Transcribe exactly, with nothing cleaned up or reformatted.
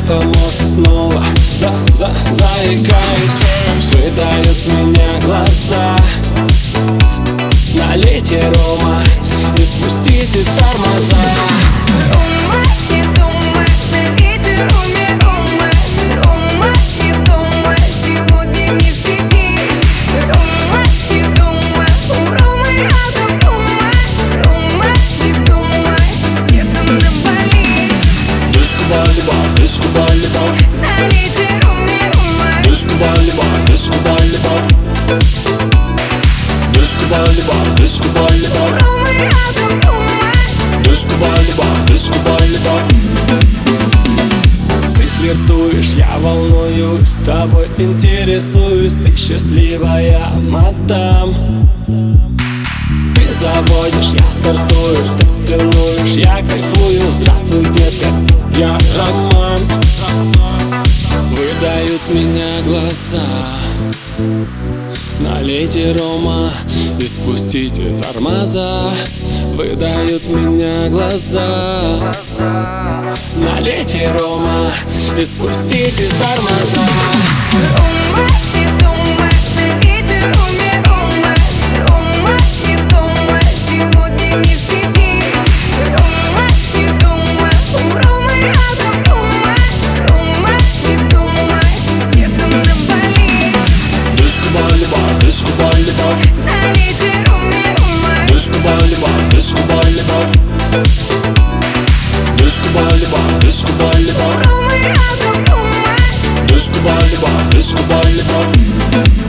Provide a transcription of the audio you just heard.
потому что снова за, за, заикаюсь. Выдают меня глаза. Налейте рома и спустите тормоза. Рома, не думай, налейте роме рома. Рома, не думай, сегодня не в сети. Рома, не думай, у Ромы автофума. Рома, не думай, где-то на Бали. Диско-волейбол, диско-волейбол. Налейте роме рома. Диско-волейбол, диско-волейбол. Диско-волейбол, диско-волейбол. Ромы автофума. Диско-волейбол, диско-волейбол. Ты флиртуешь, я волнуюсь, с тобой интересуюсь. Ты счастливая, мадам. Ты заводишь, я стартую, ты целуешь, я кайфую. Здравствуй, детка, я роман. Выдают меня глаза. Налейте рома и спустите тормоза. Выдают меня глаза. Налейте рома и спустите тормоза. Рома, не думай, налейте роме рома. Рома, не думай, сегодня не в сети. Рома, не думай, у Ромы автофума. Рома, не думай, где-то на Бали. Диско-волейбол, диско-волейбол. Налейте роме рома. Диско-волейбол, диско-волейбол. Диско-волейбол, диско-волейбол. Ромы автофума. Диско-волейбол, диско-волейбол.